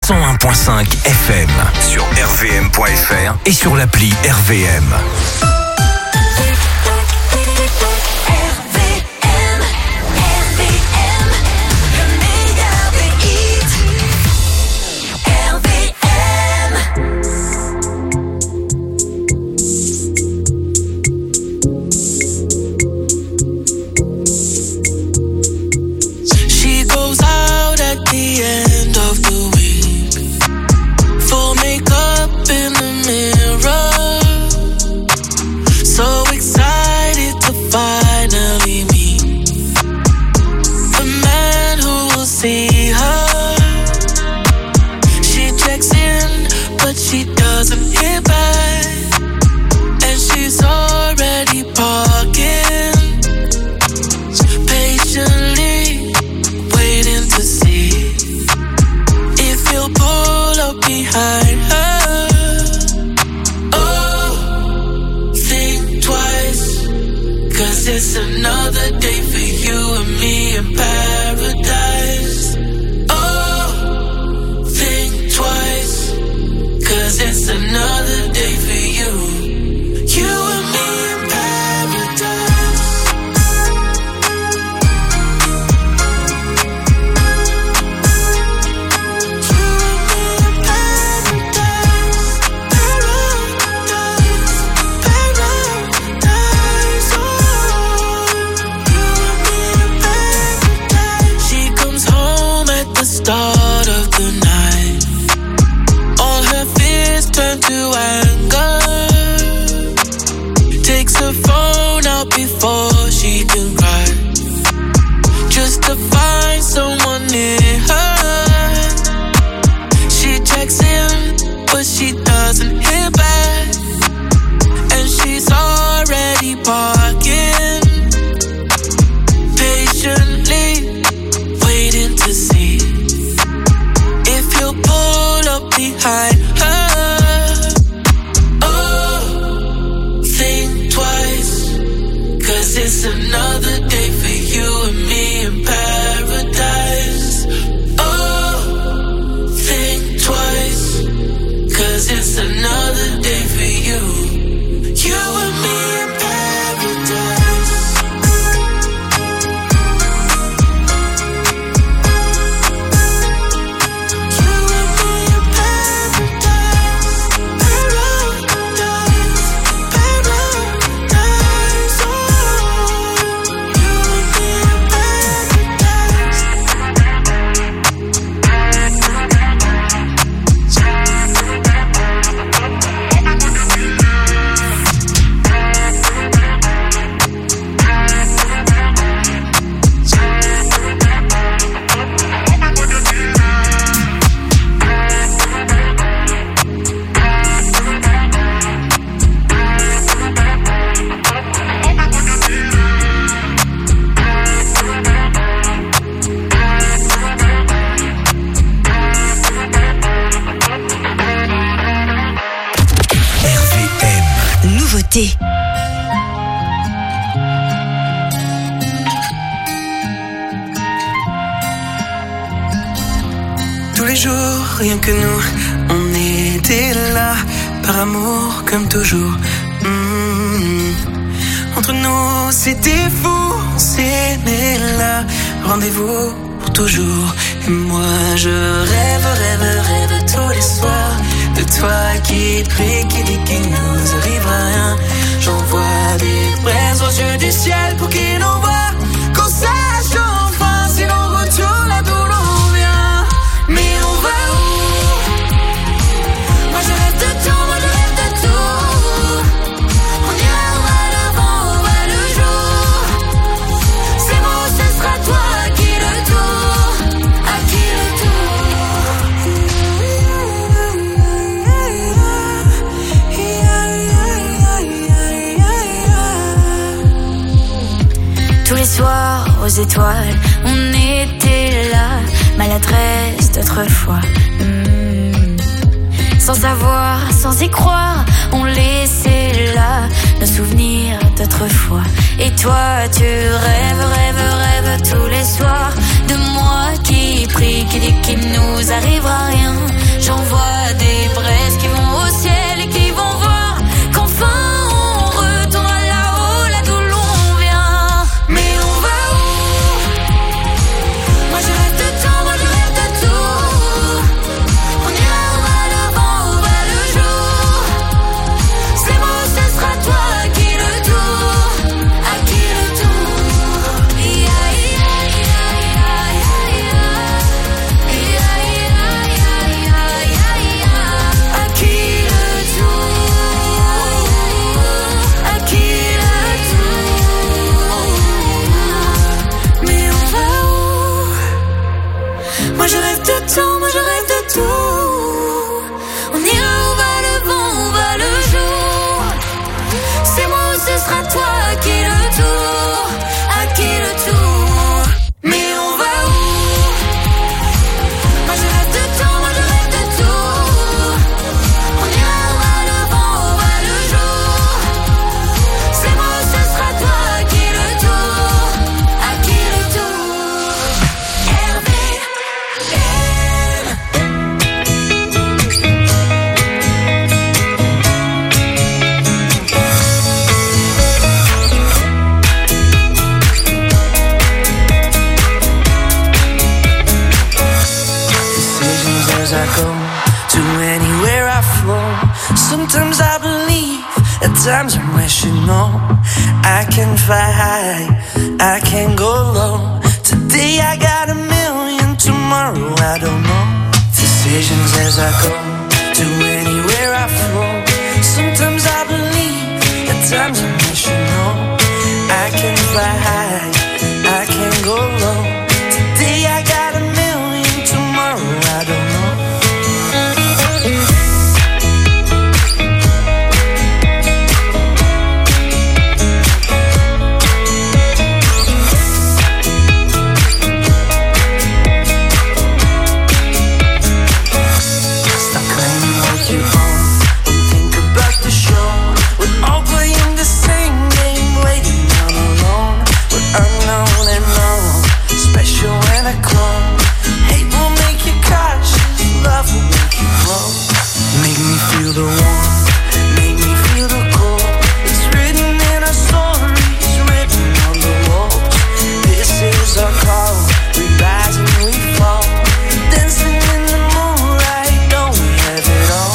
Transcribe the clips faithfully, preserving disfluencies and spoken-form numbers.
cent un virgule cinq F M sur R V M point F R et sur l'appli R V M. Tous les jours, rien que nous, on était là, par amour comme toujours. Mmh. Entre nous, c'était fou, on s'aimait là, rendez-vous pour toujours. Et moi, je rêve, rêve, rêve tous les soirs de toi qui prie, qui dit qu'il nous arrivera rien. J'envoie des braises aux yeux du ciel pour qu'il envoie qu'on sache enfin si l'on retourne là d'où l'on vient. Mais on va où? Moi je rêve de tout, moi je rêve de tout. On ira, on va l'avant, on va le jour. C'est bon, ce sera toi qui le tour, à qui le tour. Tous les soirs aux étoiles, on était là, maladresse d'autrefois. Mmh. Sans savoir, sans y croire, on laissait là nos souvenirs d'autrefois. Et toi, tu rêves, rêves, rêves tous les soirs de moi qui prie, qui dit qu'il nous arrivera rien. as I go, to anywhere I flow. Sometimes I believe, at times I'm wishing no. I can fly high, I can go low. Today I got a million, tomorrow I don't know. Decisions as I go, to anywhere I flow. Sometimes I believe, at times I'm wishing no. I can fly high, I can go low. Today I got a million, tomorrow I don't know. The warm, make me feel the cold. It's written in our stories, written on the walls. This is our call, we rise and we fall. Dancing in the moonlight, don't we have it all?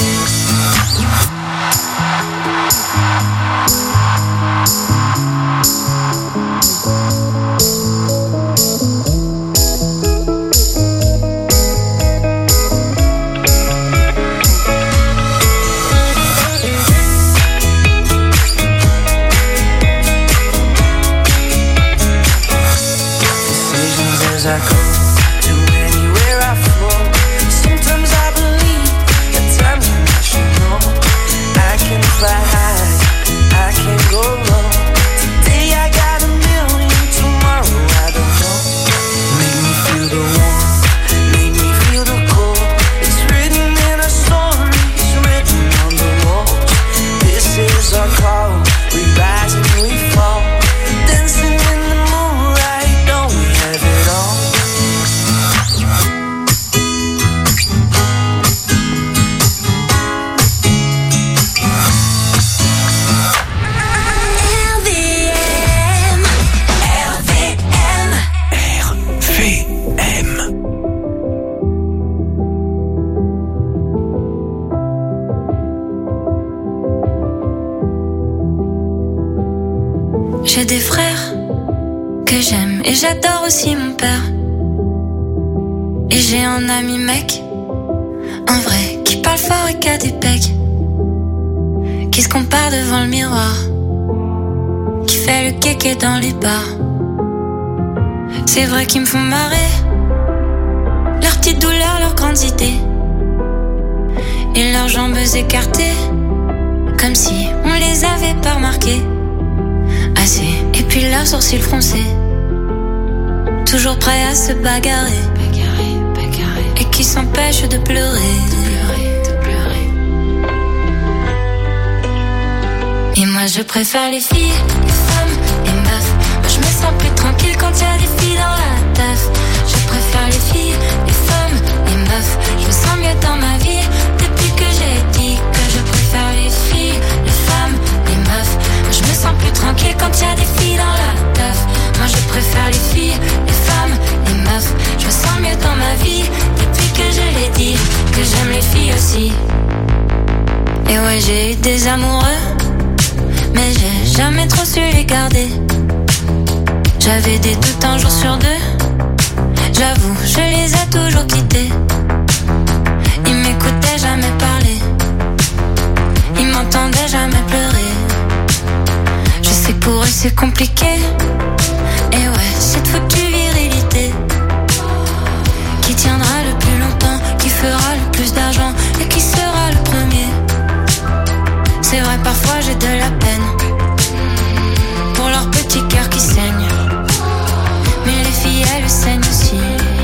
I go to anywhere I flow. Sometimes I believe, at times I wish you know. I can fly high, I can go low. Today I got a million, tomorrow I don't know. Make me feel the warmth, make me feel the cold. It's written in our stories, written on the walls. This is our call, we rise and we fall. Dancing in the moonlight, don't we have it all? J'ai des frères que j'aime et j'adore aussi mon père. Et j'ai un ami mec, un vrai, qui parle fort et qui a des pecs, qui se compare devant le miroir, qui fait le kéké dans les bars. C'est vrai qu'ils me font marrer, leurs petites douleurs, leurs grandes idées, et leurs jambes écartées, comme si on les avait pas remarquées. Assez, et puis leurs sourcils froncés, toujours prêts à se bagarrer, bagarrer, bagarrer, et qui s'empêchent de pleurer, de pleurer, de pleurer. Et moi je préfère les filles, les femmes, les meufs. Moi je me sens plus tranquille quand y a des filles dans la teuf. Je préfère les filles, les femmes, les meufs. Je me sens mieux dans ma vie depuis que j'ai dit que je préfère les filles, les femmes, les meufs. Je me sens plus tranquille quand y a des filles dans la teuf. Moi je préfère les filles, les femmes, les meufs. Je me sens mieux dans ma vie depuis que je l'ai dit, que j'aime les filles aussi. Et ouais, j'ai eu des amoureux, mais j'ai jamais trop su les garder. J'avais des doutes un jour sur deux, j'avoue, je les ai toujours quittés. Ils m'écoutaient jamais parler, ils m'entendaient jamais pleurer. Je sais que pour eux c'est compliqué, et ouais, cette foutue virilité qui tiendra le plus longtemps, qui fera le plus d'argent et qui sera le premier. C'est vrai, parfois j'ai de la peine pour leur petit cœur qui saigne, mais les filles elles saignent aussi.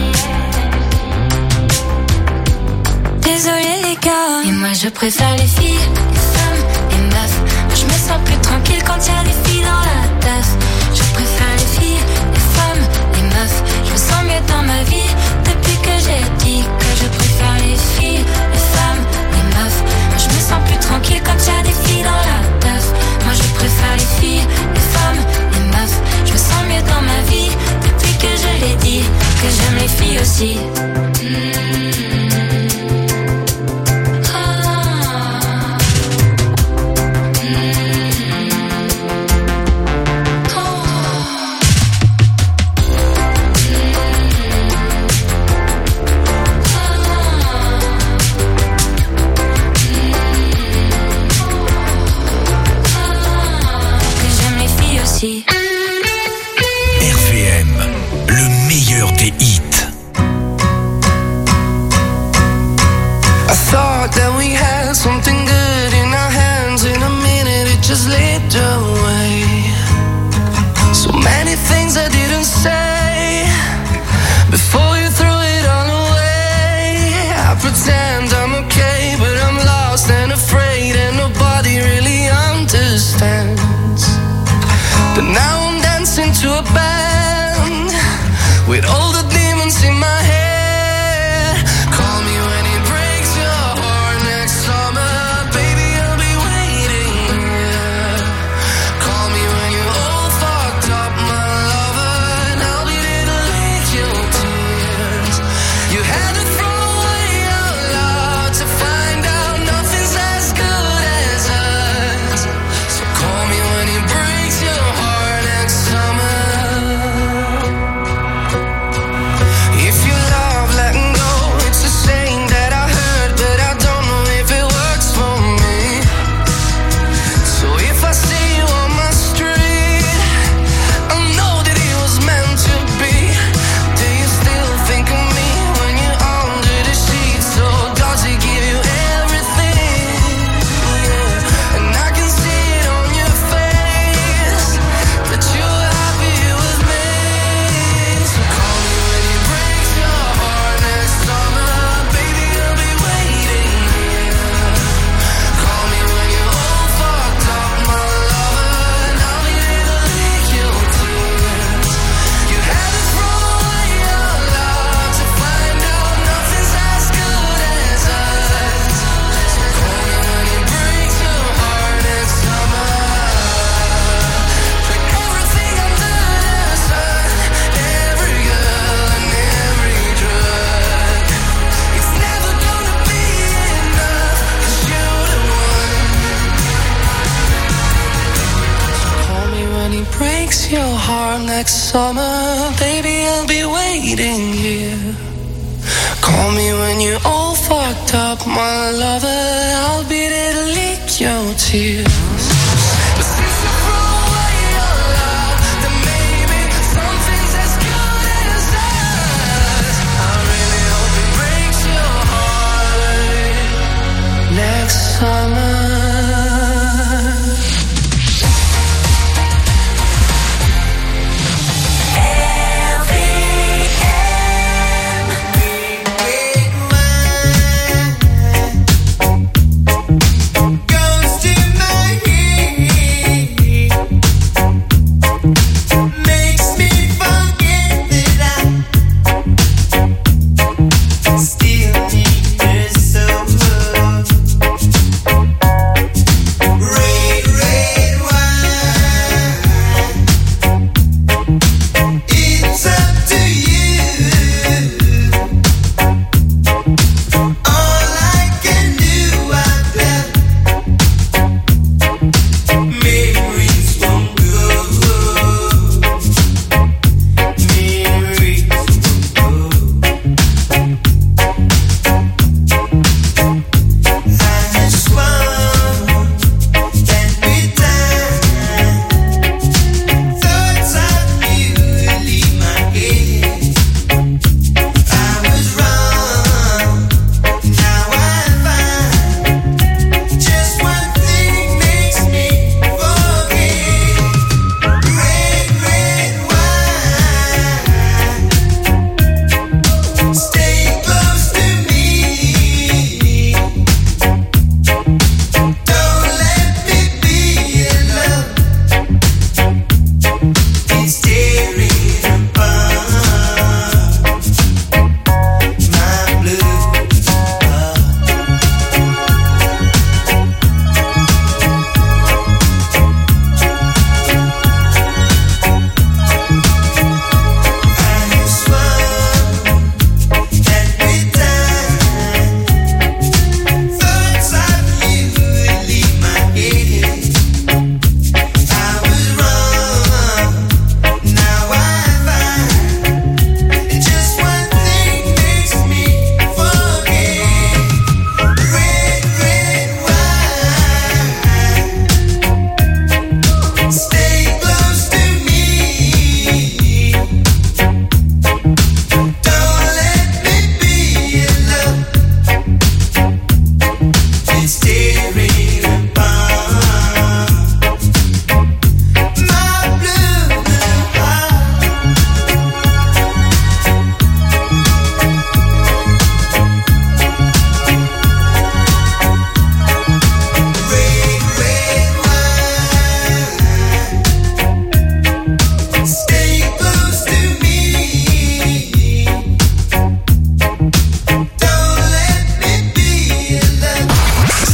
Désolé les gars, et moi je préfère les filles, les femmes, les meufs. Moi je me sens plus tranquille quand y a des filles dans la teuf. Je préfère les filles, les femmes, les meufs. Je me sens mieux dans ma vie depuis que j'ai dit que je préfère les filles, les femmes, les meufs. Moi je me sens plus tranquille quand y a des filles dans la teuf. Moi je préfère les filles, les femmes, les meufs. Je me sens mieux dans ma vie depuis que je l'ai dit, que j'aime les filles aussi. Mmh. pretend I'm okay, but I'm lost and afraid, and nobody really understands. But now I'm dancing to a band with all the demons in my head. Call me when it breaks your heart next summer, baby, I'll be waiting. Yeah. Call me when you're all fucked up, my lover, and I'll be there to lick your tears. You had to throw away your love to find out nothing's as good as us. So call me when it breaks your heart next summer. If you love letting go, it's a saying that I heard, but I don't know if it works for me. So if I see you on my street, I know that it was meant to be. Do you still think of me when you're under the sheets? Or does he give you everything? Yeah. And I can see it on your face that you're happy with me. So call me when it breaks your heart next summer, baby, I'll be waiting here. Call me when you're all fucked up, my lover, and I'll be there to lick your tears. You had to throw away your love to find out nothing's as good as us. So call me when it breaks your heart next summer. Like everything under the sun, every girl and every drug, it's never gonna be enough, 'cause you're the one. Call me when he breaks your heart next summer, baby, I'll be waiting here. Call me when you're all fucked up, my lover, I'll be there to lick your tears. But since you throw away your love, then maybe something's as good as us. I really hope it breaks your heart next summer. Ghost in my head.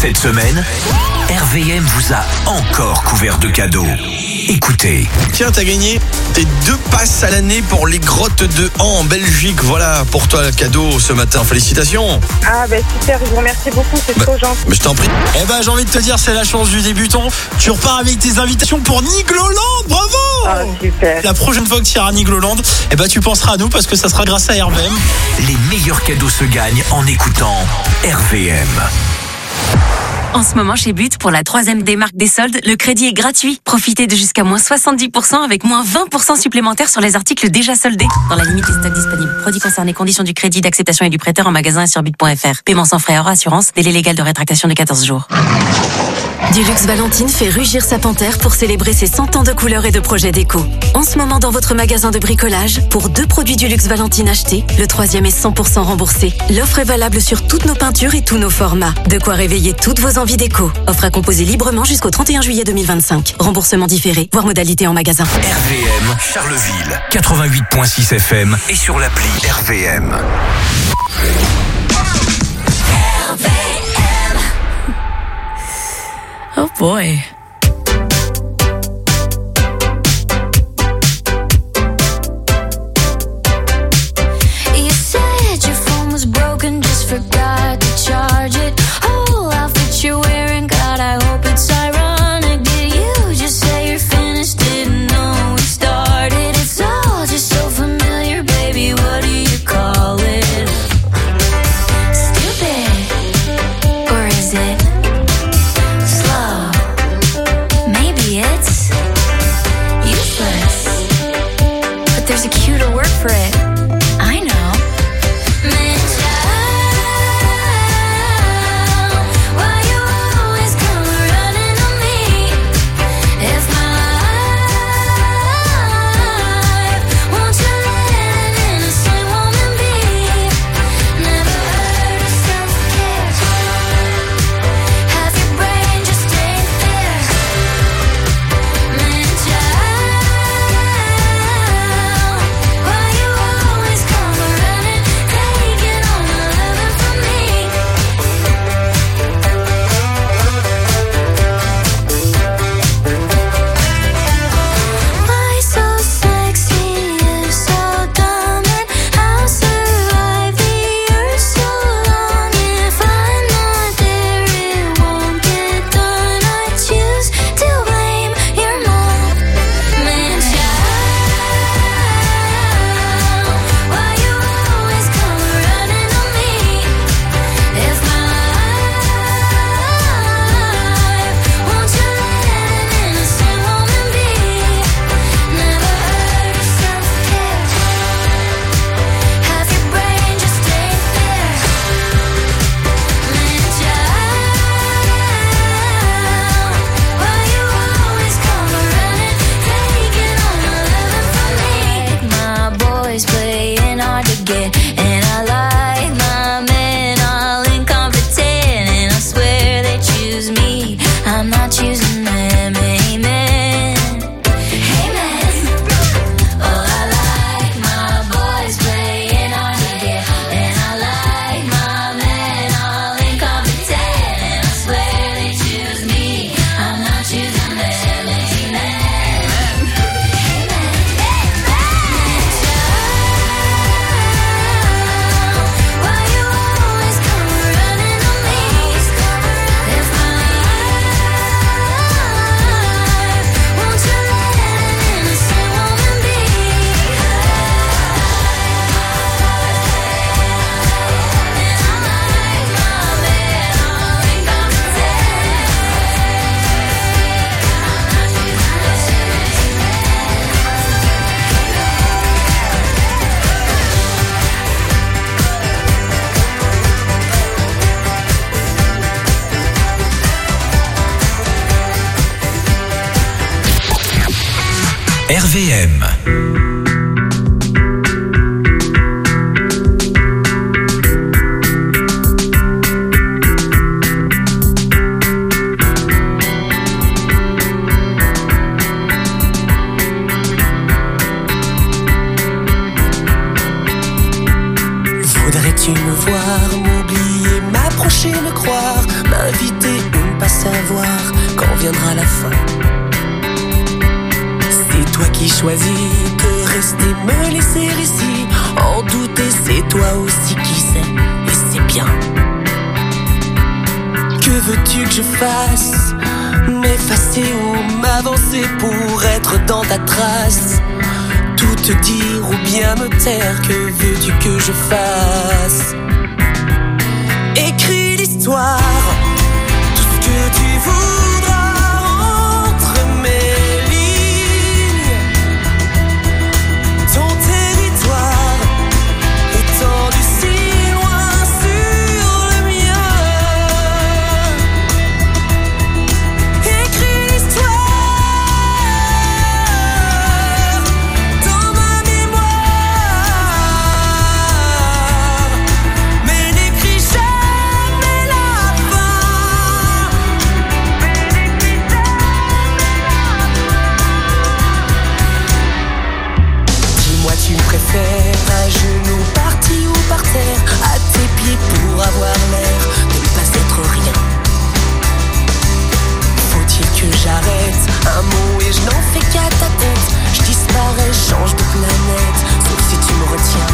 Cette semaine, R V M vous a encore couvert de cadeaux. Écoutez. Tiens, t'as gagné tes deux passes à l'année pour les grottes de Han en Belgique. Voilà, pour toi le cadeau ce matin. Félicitations. Ah bah super, je vous remercie beaucoup, c'est bah, trop gentil. Mais je t'en prie. Eh ben j'ai envie de te dire, c'est la chance du débutant. Tu repars avec tes invitations pour Nigloland. Bravo. Ah super. La prochaine fois que tu iras à Nigloland, eh ben tu penseras à nous parce que ça sera grâce à R V M. Les meilleurs cadeaux se gagnent en écoutant R V M. En ce moment, chez But, pour la troisième démarque des soldes, le crédit est gratuit. Profitez de jusqu'à moins soixante-dix pour cent avec moins vingt pour cent supplémentaires sur les articles déjà soldés. Dans la limite des stocks disponibles. Produits concernés, conditions du crédit, d'acceptation et du prêteur en magasin et sur but point f r. Paiement sans frais hors assurance, délai légal de rétractation de quatorze jours. Dulux Valentine fait rugir sa panthère pour célébrer ses cent ans de couleurs et de projets déco. En ce moment, dans votre magasin de bricolage, pour deux produits Dulux Valentine achetés, le troisième est cent pour cent remboursé. L'offre est valable sur toutes nos peintures et tous nos formats. De quoi réveiller toutes vos envies déco. Offre à composer librement jusqu'au trente et un juillet deux mille vingt-cinq. Remboursement différé, voire modalité en magasin. R V M Charleville, quatre-vingt-huit virgule six F M et sur l'appli R V M. Oh boy. You said your phone was broken, just forgot to charge it. Oh, outfit you're wearing, God, I hope it's ironic. Did you just say you're finished? Didn't know we started. It's all just so familiar, baby. What do you call it? Stupid, or is it? There's a cuter word for it. I know. Man, child, why you always come running on me? If my life, won't you let an innocent woman be? Never heard of self-care. Have your brain just ain't there. Man, child. R V M. Voudrais-tu me voir, m'oublier, m'approcher, me croire, m'inviter viendra la fin. C'est toi qui choisis de rester, me laisser ici. En douter, c'est toi aussi qui sais, et c'est bien. Que veux-tu que je fasse? M'effacer ou m'avancer pour être dans ta trace? Tout te dire ou bien me taire, que veux-tu que je fasse? Écris l'histoire, tout ce que tu voudras entre mes lignes. Ton territoire étendu si loin sur le mien. Écris l'histoire dans ma mémoire, mais n'écris jamais la fin. Dis-moi, tu me préfères à genoux, parti ou par terre, à tes pieds pour avoir l'air de ne pas être rien. Faut-il que j'arrête un mot et je n'en fais qu'à ta tête? Je disparais, change de planète, sauf si tu me retiens.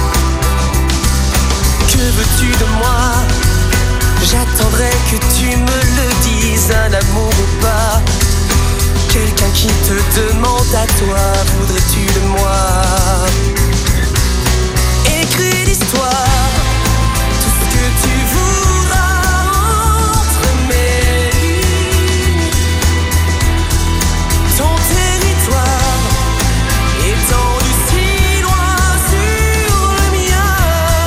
Que veux-tu de moi? J'attendrai que tu me le dises, un amour ou pas. Quelqu'un qui te demande à toi, voudrais-tu de moi? Écris l'histoire, tout ce que tu voudras entre mes lignes. Ton territoire étendu si loin sur le mien.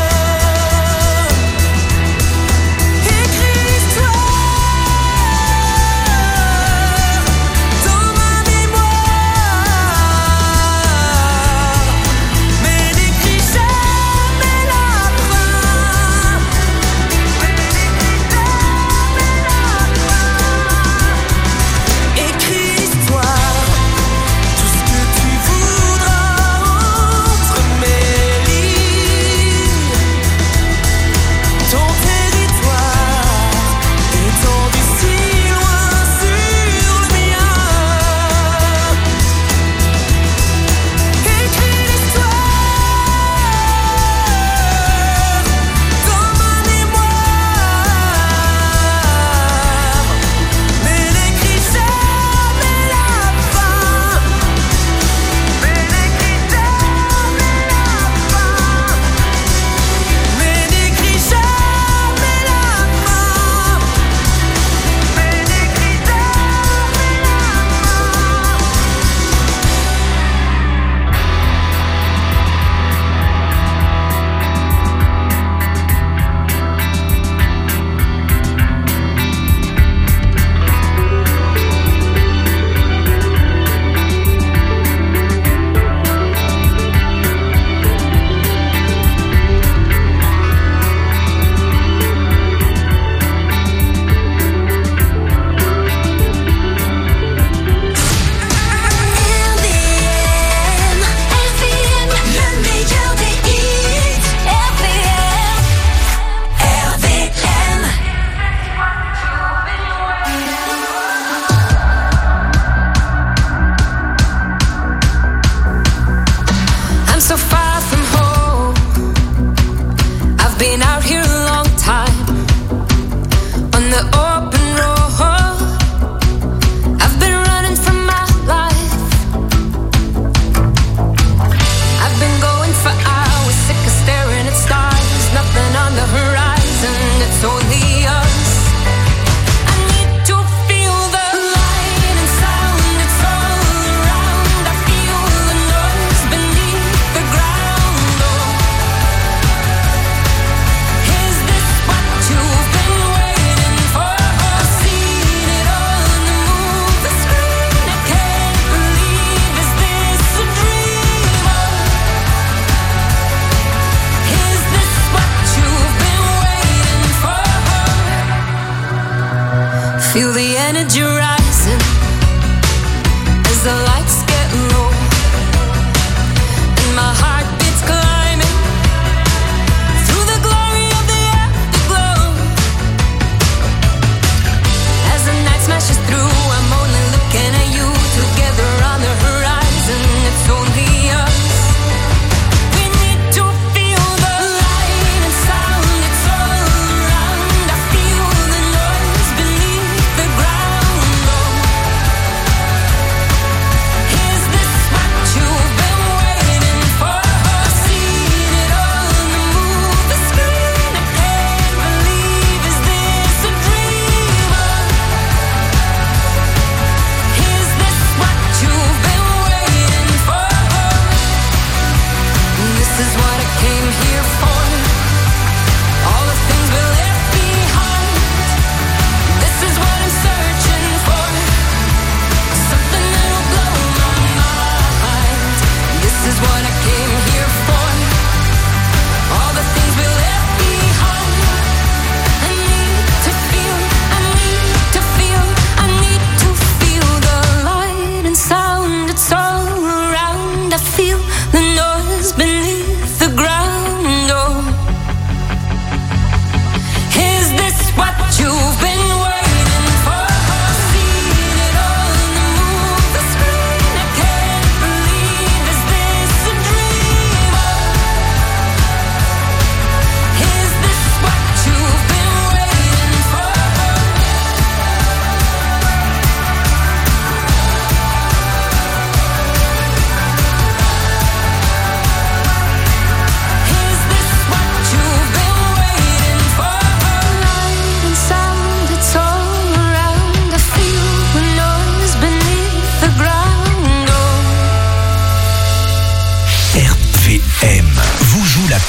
Écris l'histoire dans ma mémoire, mais n'écris jamais la fin. Écris l'histoire, tout ce que tu voudras entre mes lignes. Ton territoire étendu si loin sur le mien. Écris l'histoire dans ma mémoire, mais n'écris jamais la fin. Mais n'écris jamais la fin. Mais n'écris jamais la fin. Mais n'écris jamais R V M, R V M, le meilleur des hits. R V M, R V M. I'm so far from home. I've been out here a long time on the open road. I've been running from my life. I've been going for hours, sick of staring at stars. Nothing on the horizon, it's only us. I need to feel the light and sound, it's all around. I feel the noise beneath the ground. Oh, is this what you've been waiting for? I've seen it all on the movie screen. I can't believe, is this a dream? Is this what you've been waiting for? Feel the energy rising as the lights get low, and my heart beats climbing through the glory of the afterglow. As the night smashes through, I'm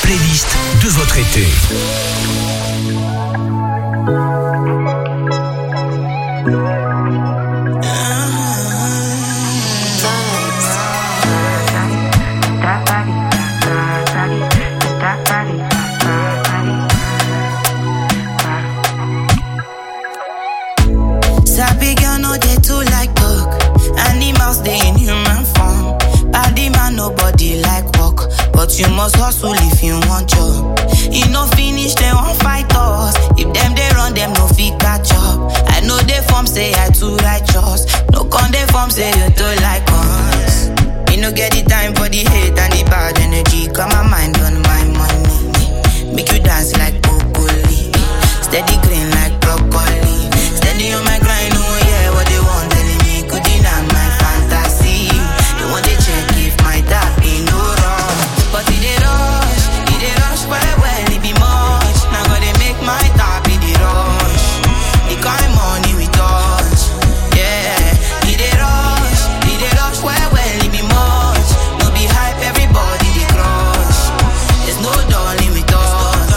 playlist de votre été. Sabi girl no dey too like talk. Animals dey in human form. Body man nobody like work, but you must hustle if you want job. E no finish dem wan fight us. If dem dey run dem no fit catch up. I know dey form say I too righteous. No con dey form say you too like us. Me no get the time for the hate and the bad energy. Got my mind on my money. Make you dance like broccoli. Steady green like broccoli. Steady on my grind, oh yeah, what they want telling me could deny my fantasy. They want to check if my tap ain't no wrong. But it dey rush, it dey rush well well, it be much. Now gotta make my tap it dey rush. The kind money we touch, yeah. It dey rush, it dey rush well well, it be much. No be hype, everybody dey crush. There's no darling with us.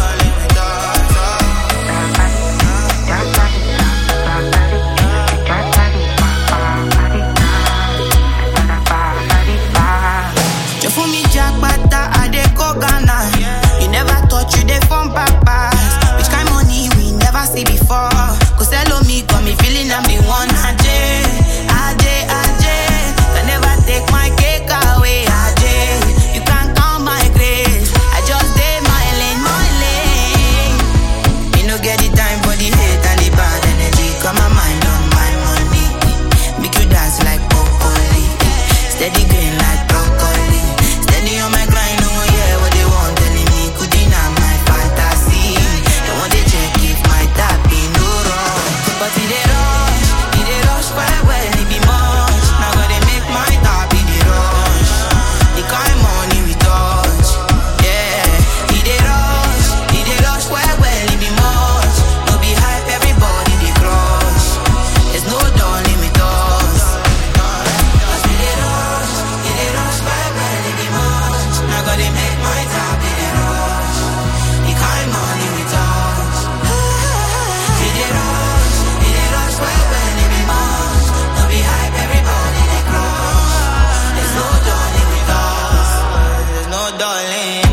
You never thought you dey from papas. Which kind money we never see before. Cause hello me, got me feeling I'm the one. Ajay, Ajay, Ajay. Can never take my cake away, Ajay. You can't count my grace. I just did my lane, my lane. Me no get the time for the hate and the bad energy. Got my mind on my money. Make you dance like broccoli. Steady green like broccoli. Steady on my grind, oh yeah, what they want telling me could deny my fantasy. They want to check if my tap ain't no wrong. But it dey rush, it dey rush well well, it be much. Now gotta make my tap it dey rush. The kind money we touch, yeah. It dey rush, it dey rush well well, it be much. No be hype, everybody dey crush. There's no darling with us. Cause it dey rush, it dey rush well well, it be much. Now gotta make my tap it dey rush. The kind money we touch. It dey rush, it dey rush well well, it be much. No be hype, everybody dey crush. There's no darling with us. There's no darling.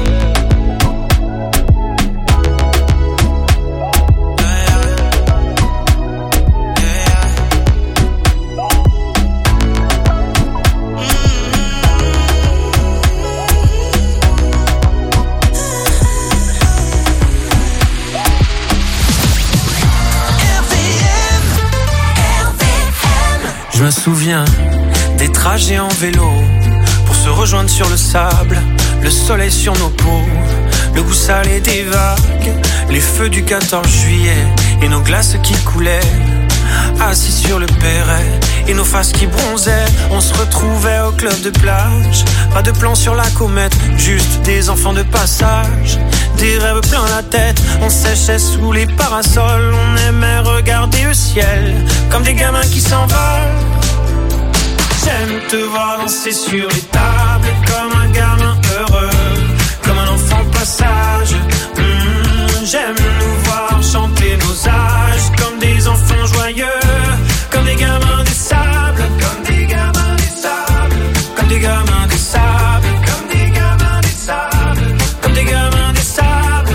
Je me souviens des trajets en vélo pour se rejoindre sur le sable, le soleil sur nos peaux, le goût salé des vagues, les feux du quatorze juillet et nos glaces qui coulaient, assis sur le perret et nos faces qui bronzaient. On se retrouvait au club de plage, pas de plan sur la comète, juste des enfants de passage, des rêves plein la tête. On séchait sous les parasols, on aimait regarder le ciel comme des gamins qui s'envolent. J'aime te voir danser sur les tables comme un gamin heureux, comme un enfant passage. Mmh, j'aime nous voir chanter nos âges comme des enfants joyeux, comme des gamins des sables, comme des gamins des sables, comme des gamins des sables, comme des gamins des sables, comme des gamins des sables.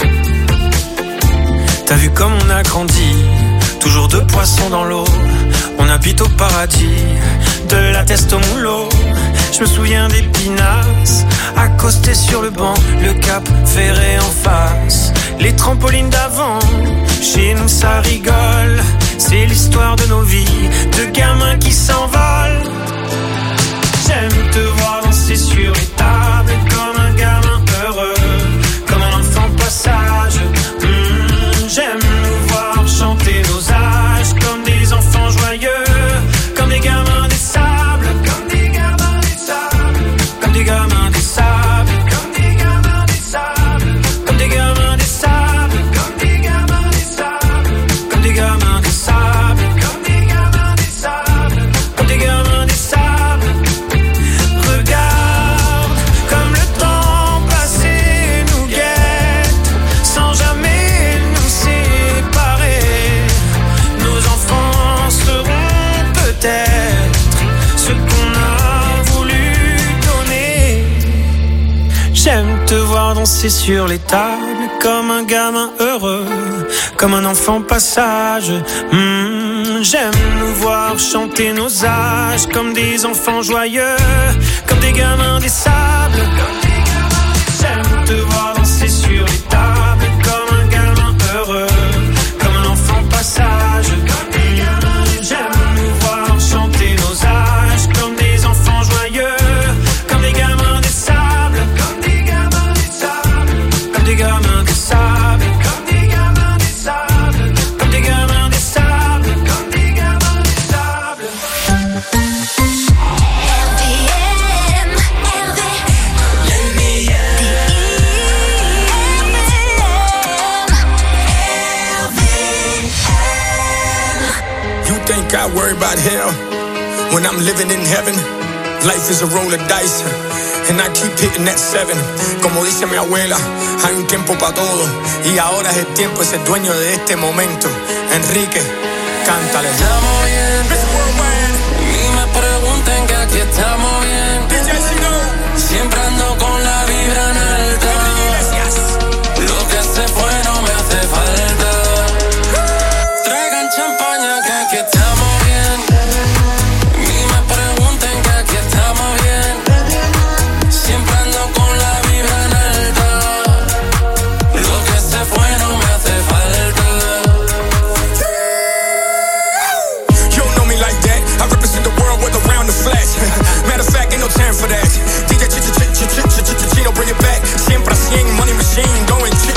T'as vu comme on a grandi, toujours deux poissons dans l'eau. On habite au paradis, de la teste au moulot. Je me souviens des pinasses, accostés sur le banc, le cap ferré en face, les trampolines d'avant. Chez nous ça rigole, c'est l'histoire de nos vies, de gamins qui s'envolent. J'aime te voir danser sur les tables comme un gamin heureux, comme un enfant passage. Mmh, j'aime nous voir chanter nos âges comme des enfants joyeux, comme des gamins des sables, comme des gamins des sables, comme des gamins des sables, comme des gamins des sables, comme des gamins des sables, comme des gamins des sables, comme des gamins des sables, comme des gamins des sables, comme des gamins des sables. danser sur les tables comme un gamin heureux, comme un enfant passage. Mmh, j'aime nous voir chanter nos âges comme des enfants joyeux, comme des gamins des sables. J'aime te voir danser sur les tables comme un gamin heureux, comme un enfant passage. Mmh, j'aime nous voir chanter nos âges comme des enfants joyeux, comme des gamins des sables, comme des gamins des sables, comme des gamins des sables, comme des gamins des sables, comme des gamins des sables, comme des gamins des sables. R V M, R V, le meilleur R V M. You think I worry about hell when I'm living in heaven? Life is a roll of dice, and I keep hitting that seven. Como dice mi abuela, hay un tiempo para todo, y ahora es el tiempo de ser dueño de este momento. Enrique, cántale. Estamos bien, ni me pregunten que aquí estamos bien. Siempre ando con la vibra en alta. Lo que se fue no me hace falta. Traigan champaña que aquí estamos bien. Ni me pregunten que aquí estamos bien. Siempre ando con la vibra en alta. Lo que se fue no me hace falta. You don't know me like that. I represent the world with around the flash. Matter of fact, ain't no time for that. D J Chino, bring it back. Siempre cien, money machine, going ching.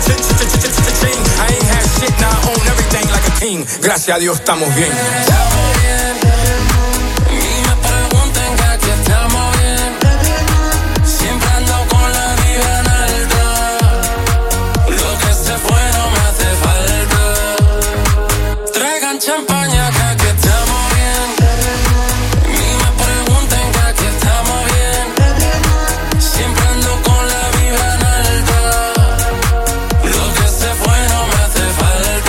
I ain't had shit, now I own everything like a king. Gracias a Dios estamos bien. Estamos bien. Ni me pregunten que aquí estamos bien. Siempre ando con la vibra en alta. Lo que se fue no me hace falta. Traigan champaña que aquí estamos bien. Ni me pregunten que aquí estamos bien. Siempre ando con la vibra en alta. Lo que se fue no me hace falta.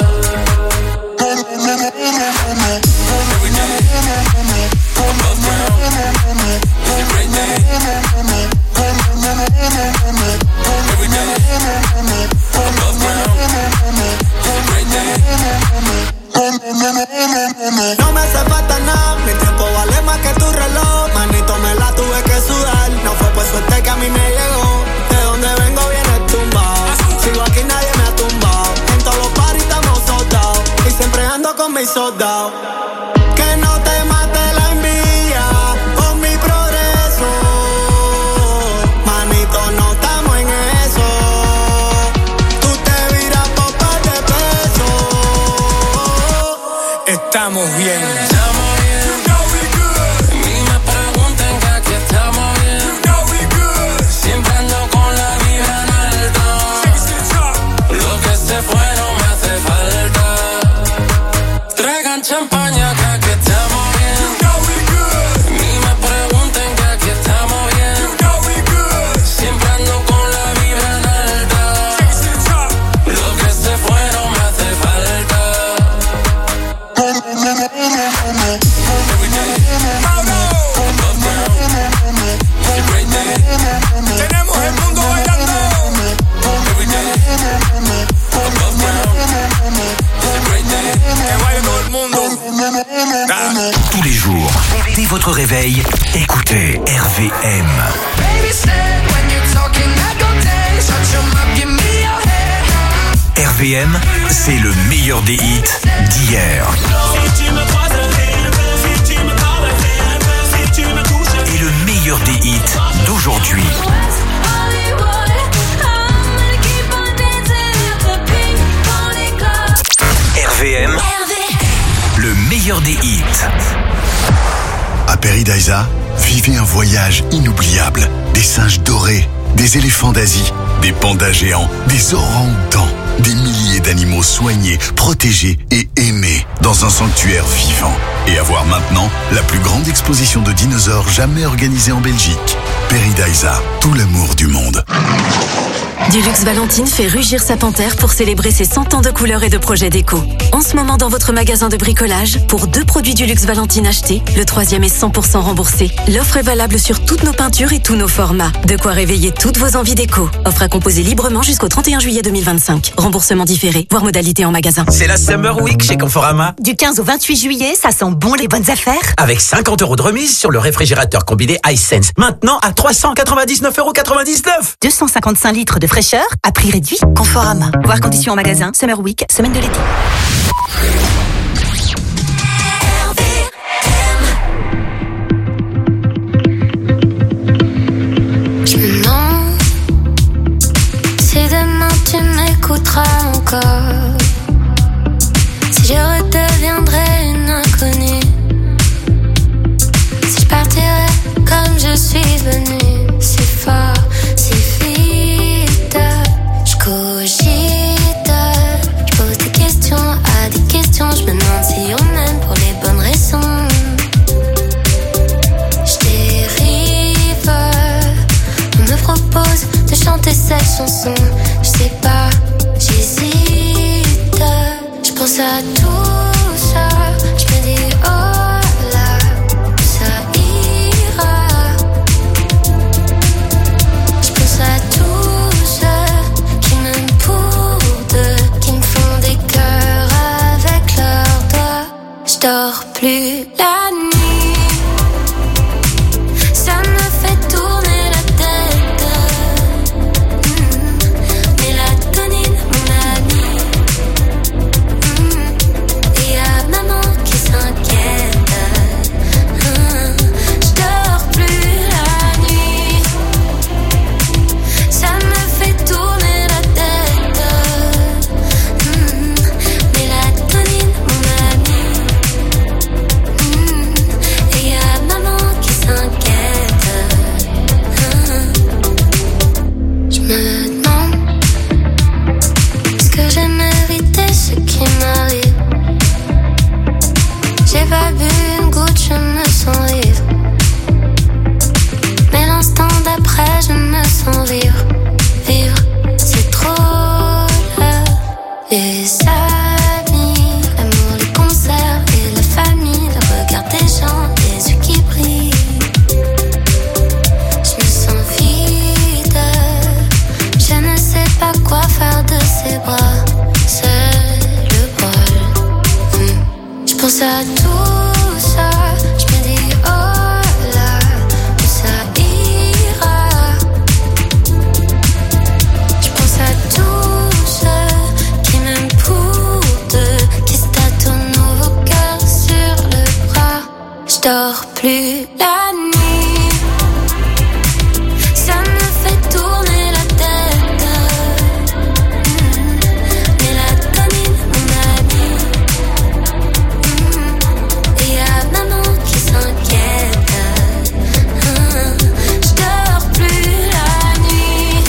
No me hace falta nada, mi tiempo vale más que tu reloj. Manito, me la tuve que sudar. No fue por suerte que a mí me llegó. De donde vengo viene tumbado. Sigo aquí, nadie me ha tumbado. En todos los parties estamos soldados. Y siempre ando con mis soldados. Que no te mate la envidia con mi progreso. Manito, no estamos en eso. Tú te viras por par de pesos. Estamos bien. Estamos bien. Ni me pregunten que aquí estamos bien. Siempre ando con la vibra en alta. Lo que se fue no me hace falta. Traigan champaña que aquí estamos bien. Ni me pregunten que aquí estamos bien. Siempre ando con la vibra en alta. Lo que se fue no me hace falta. Tenemos el mundo bailando. Que baile todo el mundo. Tous les jours, dès votre réveil, écoutez R V M. R V M, c'est le meilleur des hits d'hier. Et le meilleur des hits d'aujourd'hui. R V M, le meilleur des hits. À Paradisa, vivez un voyage inoubliable. Des singes dorés, des éléphants d'Asie, des pandas géants, des orang-outans, des milliers d'animaux soignés, protégés et aimés dans un sanctuaire vivant. Et à voir maintenant la plus grande exposition de dinosaures jamais organisée en Belgique. Paradisa, tout l'amour du monde. Dulux Valentine fait rugir sa panthère pour célébrer ses cent ans de couleurs et de projets déco. En ce moment, dans votre magasin de bricolage, pour deux produits Dulux Valentine achetés, le troisième est cent pour cent remboursé. L'offre est valable sur toutes nos peintures et tous nos formats. De quoi réveiller toutes vos envies déco. Offre à composer librement jusqu'au trente et un juillet deux mille vingt-cinq. Remboursement différé, voire modalité en magasin. C'est la Summer Week chez Conforama. Du quinze au vingt-huit juillet, ça sent bon les bonnes affaires. Avec cinquante euros de remise sur le réfrigérateur combiné iSense. Maintenant à trois cent quatre-vingt-dix-neuf euros quatre-vingt-dix-neuf. deux cent cinquante-cinq litres de fraîcheur à prix réduit. Conforama. Voir conditions en magasin. Summer Week, semaine de l'été. Je me demande si demain tu m'écouteras encore, si je redeviendrai une inconnue, si je partirai comme je suis venue, si fort, si vite. Je cogite, je pose des questions à des questions. Je me demande si on aime pour les bonnes raisons. Je dérive, on me propose de chanter cette chanson. Je sais pas, j'hésite. Je pense à tout ça, je me dis oh là, ça ira. Je pense à tous ceux qui m'aiment pour deux, qui me font des cœurs avec leurs doigts. Je dors plus la nuit, ça me fait tourner la tête. Mmh. Mélatonine, mon ami. Mmh. Et y'a maman qui s'inquiète. Mmh. Je dors plus la nuit, ça me fait tourner la tête. Mmh. Mélatonine, mon ami. Mmh. Et y'a maman qui s'inquiète. Mmh. Je me demande, est-ce que j'ai mérité ce qui m'arrive? J'ai pas bu une goutte, je me sens vivre. Mais l'instant d'après, je me sens vivre. Vivre, c'est trop là. Les amis, l'amour, les concerts et la famille, le regard des gens, les yeux qui brillent. Je me sens vide, je ne sais pas quoi faire de ces bras. C'est le bol. Hmm. Je pense à tout ça, je me dis oh là, ça ira. Je pense à tous ceux qui m'aiment pour deux, qui se tâtonnent nos cœurs sur le bras. Je dors plus la nuit, ça me fait tourner la tête. Mmh. Mélatonine, mon ami. Mmh. Et y'a maman qui s'inquiète. Mmh. Je dors plus la nuit,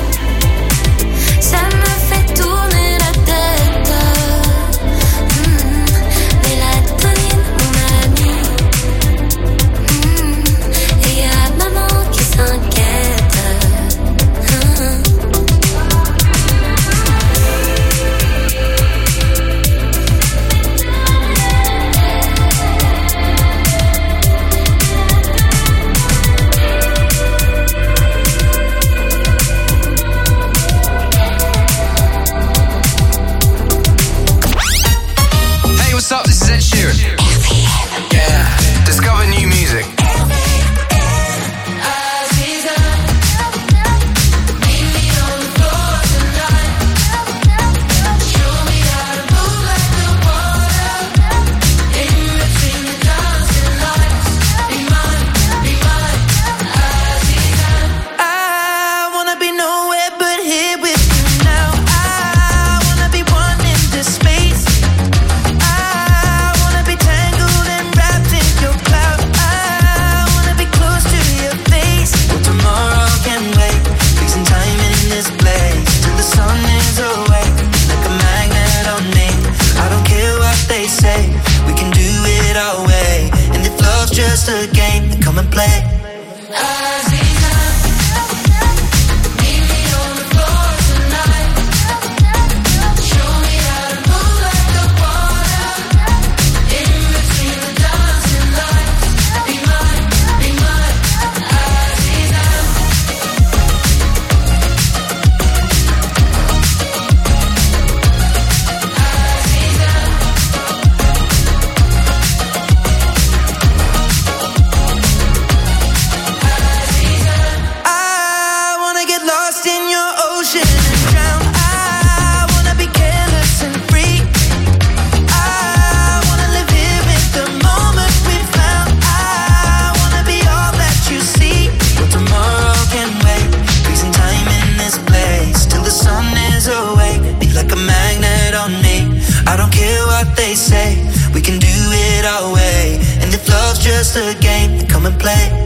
ça me fait tourner la tête. Mmh. Mélatonine, mon ami. Mmh. Et y'a maman qui s'inquiète. Mmh. Hey, what's up? This is Ed Sheeran. Yeah, discover new music. I wanna be nowhere but here with you now. I wanna be one in this space. I wanna be tangled and wrapped in your cloud. I wanna be close to your face. Well, tomorrow can wait. Fixing time in this place till the sun is away. Like a magnet on me. I don't care what they say. We can do it our way. And if love's just a game, then come and play. Meet me on the floor. what they say. We can do it our way. And if love's just a game, then come and play.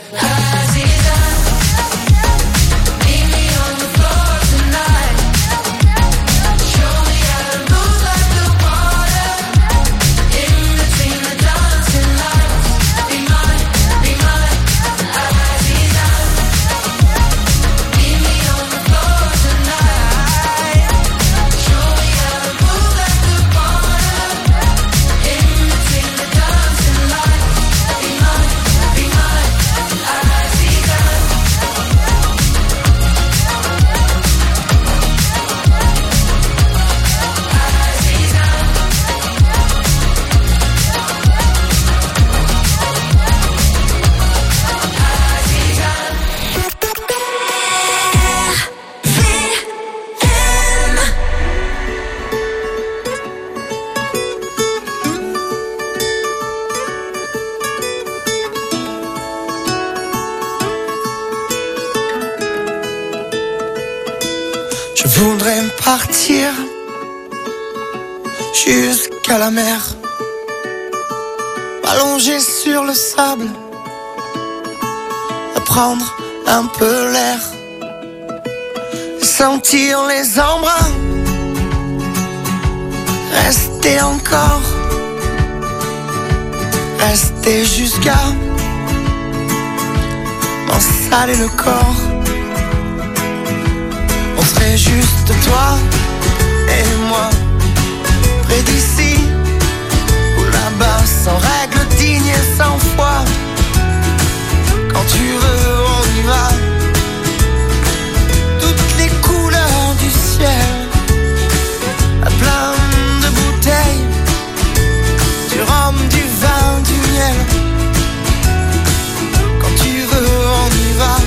Je voudrais partir jusqu'à la mer, m'allonger sur le sable, prendre un peu l'air, sentir les embruns, rester encore, rester jusqu'à m'en saler le corps. On serait juste toi et moi, près d'ici ou là-bas, sans règles dignes et sans foi. Quand tu veux, on y va. Toutes les couleurs du ciel, à plein de bouteilles, du rhum, du vin, du miel. Quand tu veux, on y va.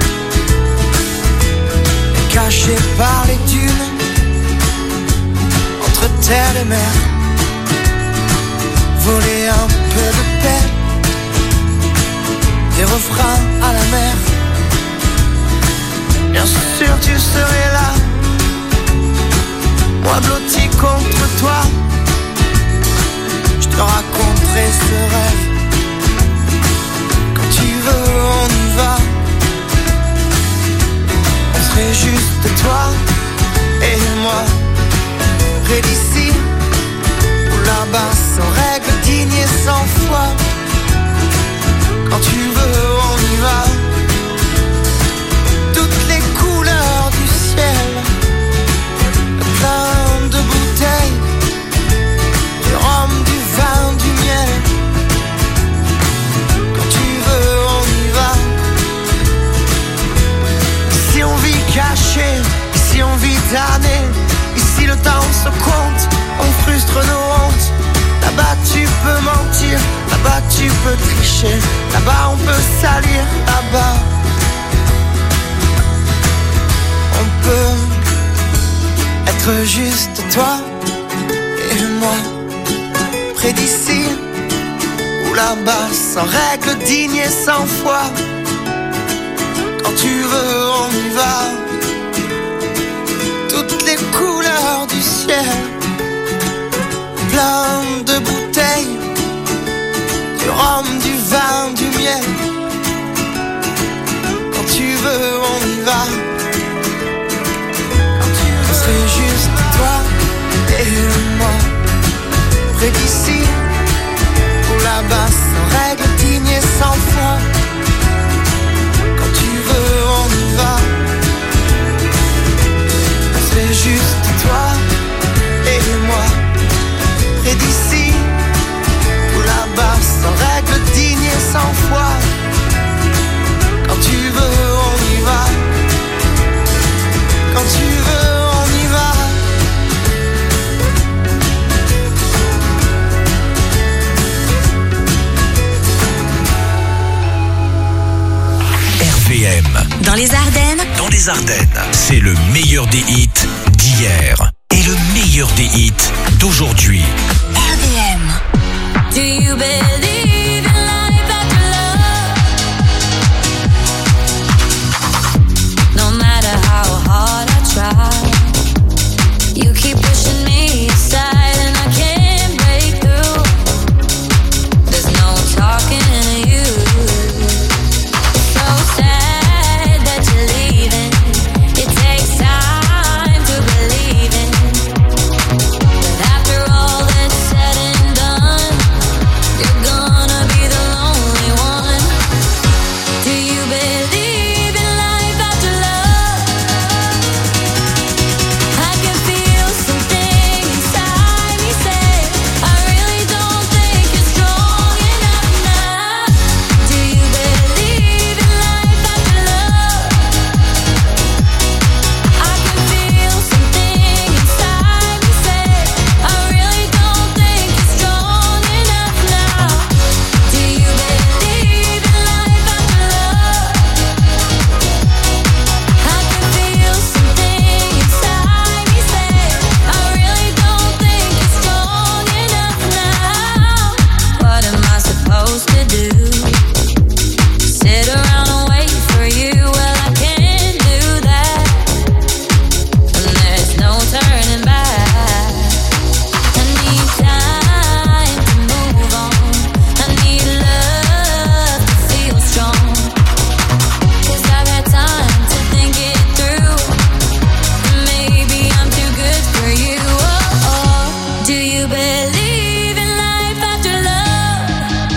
Caché par les dunes, entre terre et mer, voler un peu de paix, des refrains à la mer. Bien sûr tu serais là, moi blotti contre toi. Je te raconterai ce rêve. Quand tu veux, on y va. On serait juste toi et moi, près d'ici ou là-bas, sans règles dignes et sans foi. Quand tu veux, on y va. Toutes les couleurs du ciel, plein de bouteilles, du rhum, du vin, du miel. Quand tu veux, on y va. Ici on vit caché, ici on vit damné. Ici le temps se compte, on frustre nos hontes. Là-bas tu peux mentir, là-bas tu peux tricher, là-bas on peut salir, là-bas on peut être juste toi et moi, près d'ici ou là-bas, sans règles dignes et sans foi. Quand tu veux, on y va. Toutes les couleurs du ciel, plein de bouteilles, du rhum, du vin, du miel. Quand tu veux, on y va. Quand tu veux, on serait juste toi et moi, près d'ici ou là-bas, sans règles dignes et sans foi. Quand tu veux, on y va. On serait juste toi et moi, près d'ici ou là-bas, sans règles dignes et sans foi. Quand tu veux, on y va. Quand tu veux, on y va. R V M. Dans les Ardennes. Dans les Ardennes, c'est le meilleur des hits d'hier et le meilleur des hits d'aujourd'hui. R V M. Do you believe in life after love? No matter how hard I try, you keep pushing me aside and I can't believe in life after love?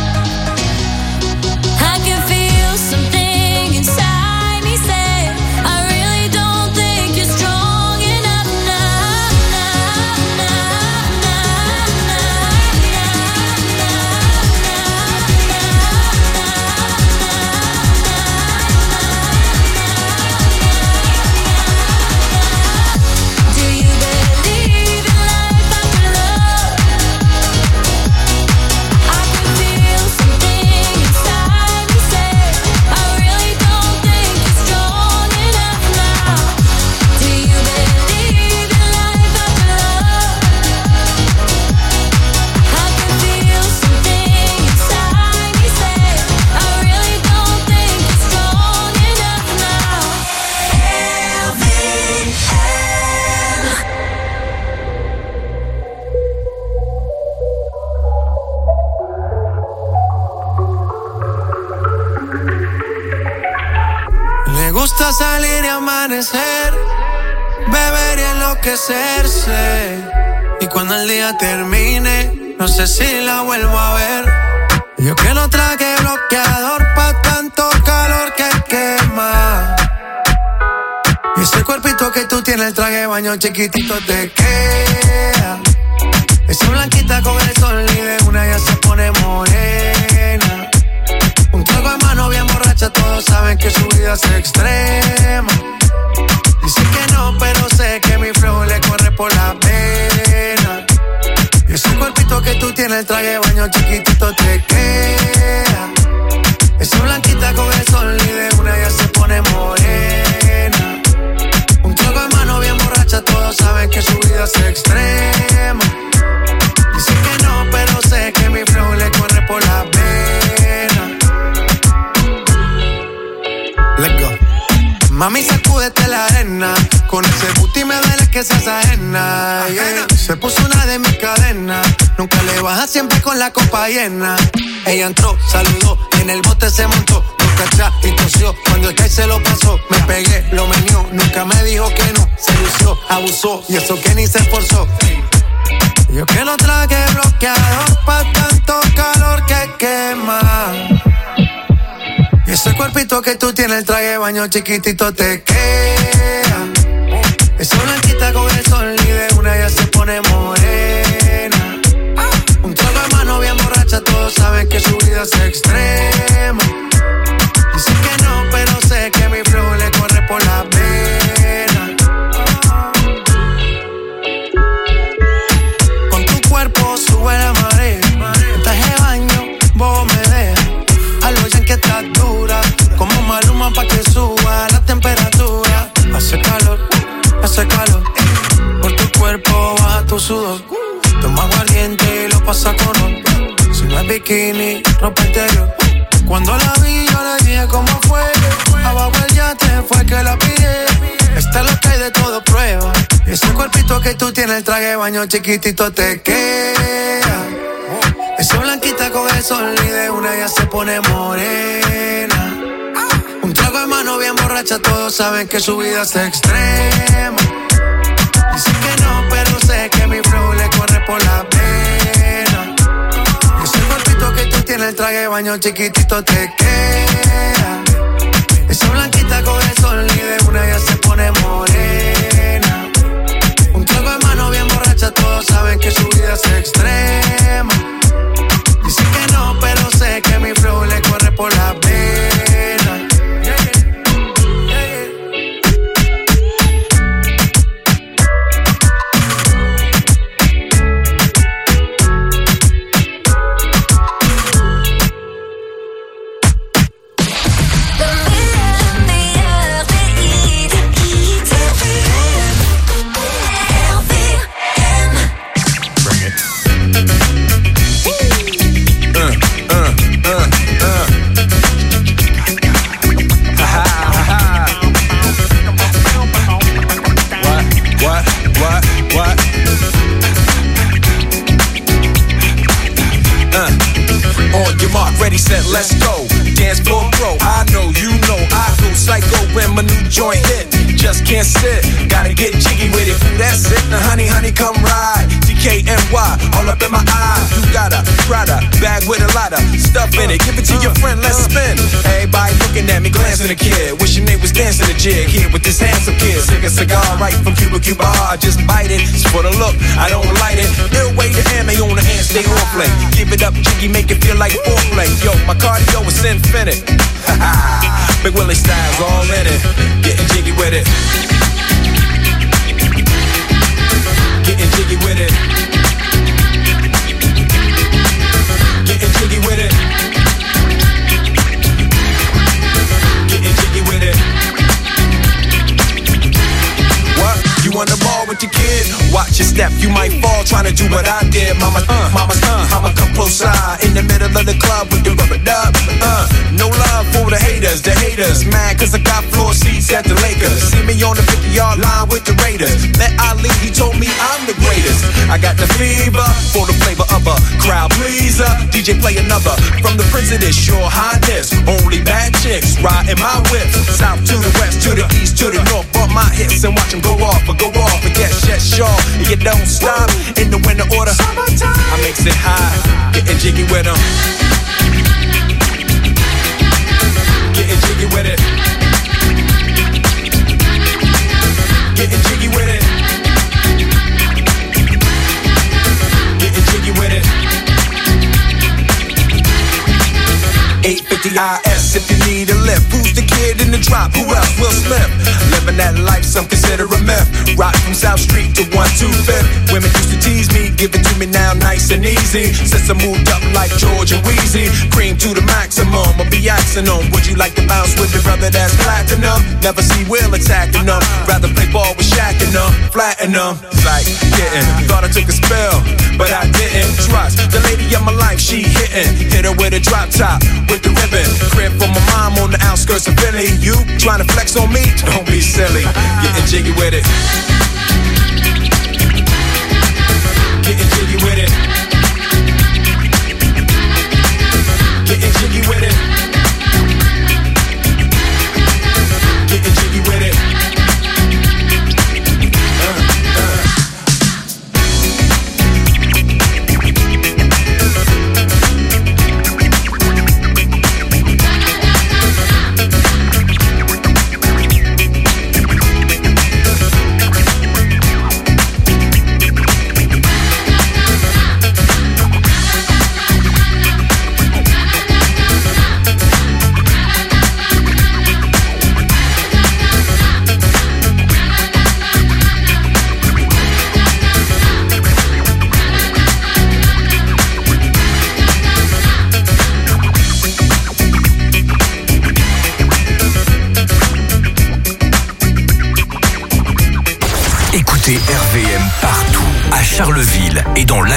I can feel something inside me say, I really don't think you're strong enough now. Do you believe in life after love? I can feel something inside me say, I really don't think you're strong enough now. Do you believe in life after love? I can feel something inside me say, I really don't think you're strong enough now. L V Le gusta salir y amanecer, beber y enloquecerse. Y cuando el día termine, no sé si la vuelvo a ver. Yo que no traje bloqueador pa' tanto calor que quema. Y ese cuerpito que tú tienes, el traje de baño chiquitito te queda. Esa blanquita con el sol y de una ya se pone morena. Un trago de mano bien borracha, todos saben que su vida es extrema. Dice que no, pero sé que mi flow le corre por la pena. Y ese cuerpito que tú tienes, el traje de baño chiquitito te queda. Esa blanquita con el sol y de una ya se pone morena. Un trago de mano bien borracha, todos saben que su vida es extrema. Dice que no, pero sé que mi flow le corre por la pena. Let's go. Mami, sacúdete la arena. Con ese booty me duele que seas ajena, yeah. Se puso una de mis cadenas. Nunca le baja, siempre con la copa llena. Ella entró, saludó, en el bote se montó. Nunca atrás y tosió, cuando el que se lo pasó. Me pegué, lo menió, nunca me dijo que no. Se lució, abusó, y eso que ni se esforzó. Yo que no traje bloqueador pa' tanto calor que quema. Y ese cuerpito que tú tienes, el traje de baño chiquitito te queda. Esa blanquita con el sol y de una ya se pone morena. Un trago de mano bien borracha, todos saben que su vida es extrema. Dice que no, pero sé que mi flow le corre por la pena. Con tu cuerpo sube la marea. En traje de baño, vos me dejas. A lo ya que estás dura, como Maluma pa' que suba la temperatura. Hace calor, hace calor. Por tu cuerpo baja tu sudor. Toma aguardiente y lo pasa con ron. Si no es bikini, ropa interior. Cuando la vi yo le dije cómo fue. Abajo el yate fue que la pillé. Esta es lo que hay de todo prueba. Ese cuerpito que tú tienes, el traje de baño chiquitito te queda. Esa blanquita con el sol y de una ya se pone morena. Un trago de mano bien borracha, todos saben que su vida es extrema. Dice que no, pero sé que mi flow le corre por la pena. Ese cuerpito que tú tienes, el traje de baño chiquitito te queda. Esa blanquita con el sol y de una ya se pone morena. Un trago de mano bien borracha, todos saben que su vida es extrema. Dice que no, pero sé que mi flow le corre por la pena. Ready, set, let's go. Dance floor pro. I know, you know, I go psycho when my new joint hit. Just can't sit, gotta get jiggy with it. That's it, now honey, honey, come ride. D K N Y, all up in my eye. You got a Prada bag with a lot of stuff in it. Give it to your friend, let's spin. Everybody looking at me, glancing at the kid. Wishing they was dancing the jig here with this handsome kid. Stick a cigar right from Cuba Cuba. I just bite it, it's for the look, I don't light it. Ill way to ammo on the hand, stay on play. Give it up, jiggy, make it feel like foreplay. Yo, my cardio is infinite. Big Willie style's all in it. Getting jiggy with it. Getting jiggy with it. Getting jiggy with it. Getting jiggy with it. What? You on the ball with your kid? Watch your step, you might fall trying to do what I did. Mama, uh, mama, uh, I'ma come close side in the middle of the club with the rubber dub. Uh, no love for the haters, the haters mad cause I got floor seats at the Lakers. See me on the fifty-yard line with the Raiders. Met Ali, he told me I'm the greatest. I got the fever for the flavor of a crowd pleaser. D J play another from the Prince of this, your highness. Only bad chicks riding my whip. South to the west, to the east, to the north. Bump my hips and watch them go off or go off and get shit sure. You don't stop in the winter order. I makes it high, getting jiggy with them. Getting jiggy with it. Getting jiggy with it. Getting jiggy with it. eight fifty I S if you need a lift. Who's the kid in the drop? Who else? Will Smith. Living that life, some consider a myth. Rock from South Street to one twenty-fifth. Women used to tease me, give it to me now nice and easy. Since I moved up like George and Wheezy, cream to the maximum. I'll be asking them, would you like to bounce with your brother that's platinum? Never see Will attacking them. Rather play ball with Shaq and them, flatten them. Like getting, thought I took a spell, but I didn't. Trust the lady of my life, she hitting. Hit her with a drop top, with the ribbon. Crib for my mom on the outskirts of Philly. You trying to flex on me? Don't be silly. Getting jiggy with it. Getting jiggy with it. Getting jiggy with it. Getting jiggy with it. R V M partout, à Charleville et dans la